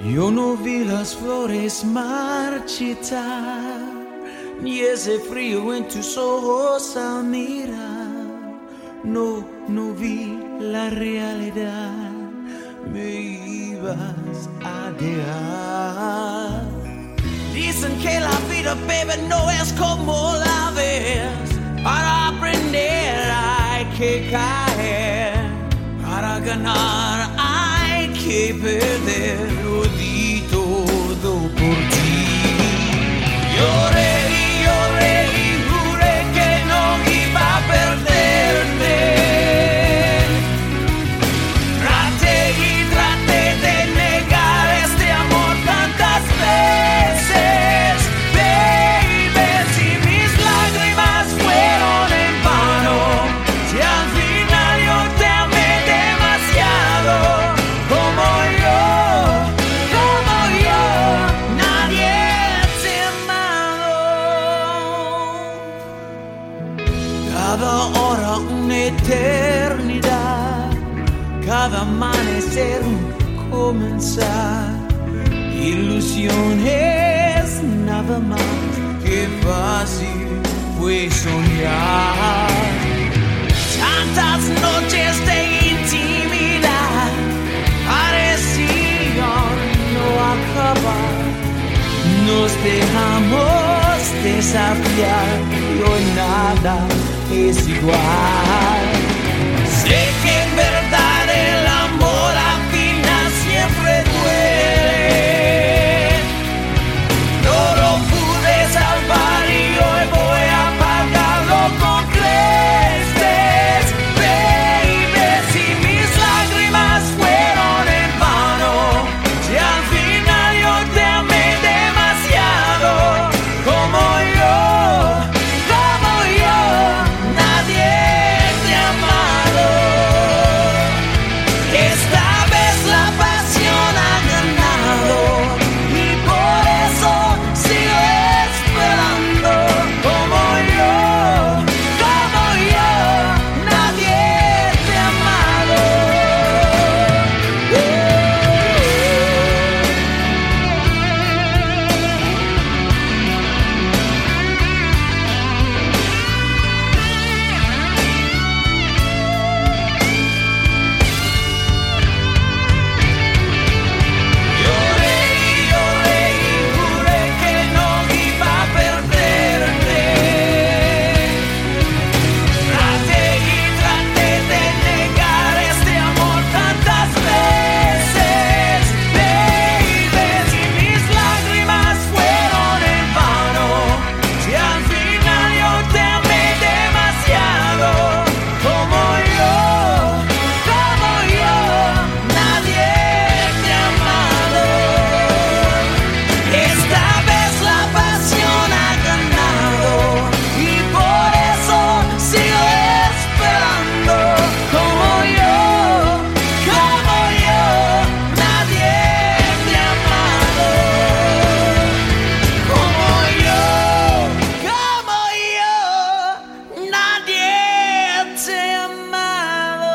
Yo no vi las flores marchitar, ni ese frío en tus ojos al mirar. No, no vi la realidad, me ibas a dejar. Dicen que la vida, baby, no es como la ves. Para aprender hay que caer, para ganar hay que perder. Lo di todo por ti. Lloré y lloré y juré que no iba a perderte. Traté y traté de negar este amor tantas veces, baby, si mis lágrimas fueron en vano, si al final yo te amé demasiado, como yo, nadie te ha amado. Cada hora una eternidad, cada amanecer un comenzar. Ilusiones nada más, que fácil fue soñar. Tantas noches de intimidad parecían no acabar. Nos dejamos desafiar y hoy nada es igual. Sé que en verdad el amor al final siempre duele. No lo pude salvar y hoy voy a pagarlo con creces, baby, si mis lágrimas fueron en vano, si al final yo te amé demasiado, como yo, nadie te ha amado. Esta vez la pasión ha ganado y por eso sigo esperando, como yo, nadie te ha amado. Lloré y lloré y juré que no iba a perderte. Traté y traté de negar este amor tantas veces, baby, si mis lágrimas fueron en vano, si al final yo te amé demasiado, como yo, nadie te ha amado. Esta vez la pasión ha ganado y por eso sigo esperando, como yo, nadie te ha amado, como yo, nadie te ha amado.